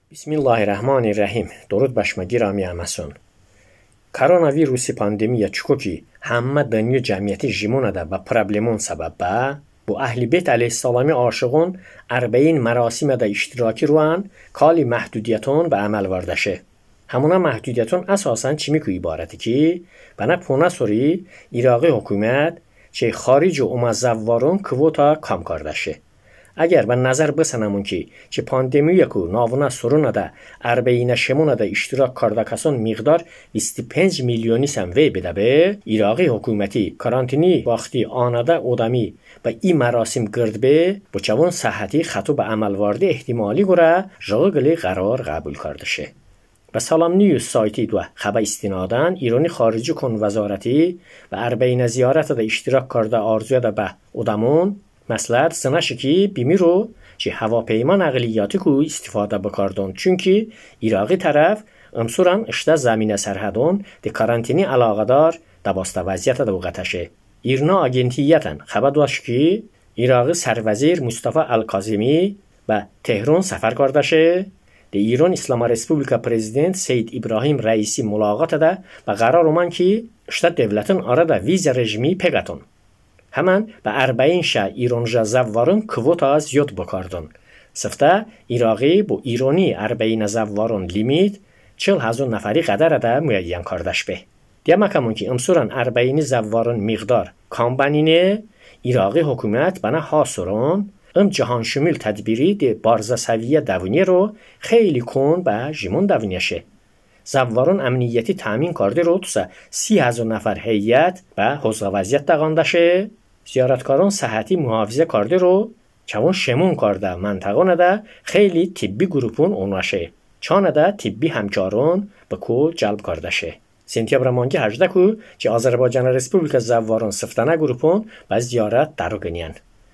Bismillahirrahmanirrahim. Durud başıma girami amason. Koronavirusi pandemiya çukoki hamma dünya cemiyeti jimonada ba problemon sababba bu ahli beyt aleyhissalami aşığın 40 merasimede iştiraki ruan kali محدودیتون به عمل واردشه. همونا محدودیتون اساساً چی که عبارتی که بنا پونا سوری ایراقی حکومت چه خارج و امزوارون کوتا کام کردشه. اگر به نظر بسنمون که پاندمیه که ناونا سرونه ده 40 شمونه ده اشتراک کرده کسان مقدار 25 میلیونی سم وی بده به ایراقی حکومتی کارانتینی وقتی آنده ادمی و این مراسم گرد به چون صحتی خطو به عمل وارده احتمالی گره جاگلی قرار قبول کرده شه. به سلام نیوز سایتی دو خبر استنادن ایرانی خارجی کن وزارتی و 40 زیارت ده اشتراک کرده آرزوی ده به ادمون مسئله سنشه که بیمی رو چه هواپیما نقلیاتی که استفاده بکردن چونکه ایراقی طرف امسوران اشته زمین سرحدون ده کارانتینی علاقه دار ده باسته وضعیت ده وقتشه. ایرنا آگنتیتن خبر داشت که ایراقی سروزیر مصطفی الکاظمی به تهران سفر کرده شه. ده ایران اسلام رسپوبلیکا پرزیدنت سید ابراهیم رئیسی ملاقات ده و قرار اومن که اشته دولتن آره ده ویز رژیمی پگتون. همان به 40 ایران زوارون کوتا زیاد بکردن. سفته ایراقی با ایرانی 40 زوارون لیمیت 40,000 نفری قدر ده معین کردش به. دیگه کمون که امسوران 40 زوارون مقدار کامبانینه ایراقی حکومت بنا حاصرون جهان شمول تدبیری ده بارزه سویه دوونیه رو خیلی کن به جیمون دوونیشه. زوارون امنیتی تامین کرده رو تو 30,000 نفر هیئت به حوزه وضعیت داغندشه. زیارتکاران صحتی محافظه کرده رو چون شمون کرده منطقه نده خیلی طبی گروپون اونواشه. چانده طبی همکارون به کو جلب کرده شه. سنتیابر مانگی 18 کو که آذربایجان رسپوبلیکا زوارون سفتانه گروپون به زیارت درو گنین.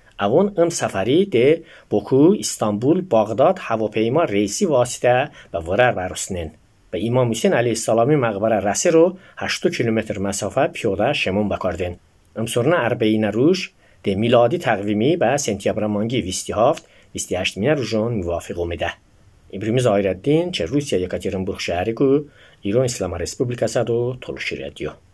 اون سفری ده بکو استانبول باغداد هواپیما ریسی واسطه به ورر برسنن. به امام حسین علیه السلامی مقبره رسی رو 8 کیلومتر مسافه پیاده شمون بکردن. امسورنا 40 روز ده میلادی تقویمی به سنتیابر مانگی 27 روزون موافق اومده. ابراهیم ظاهرالدین چه روسیه یکاترینبورگ شهری کو ایران اسلام رسپوبلیکا صدو تلوشی رادیو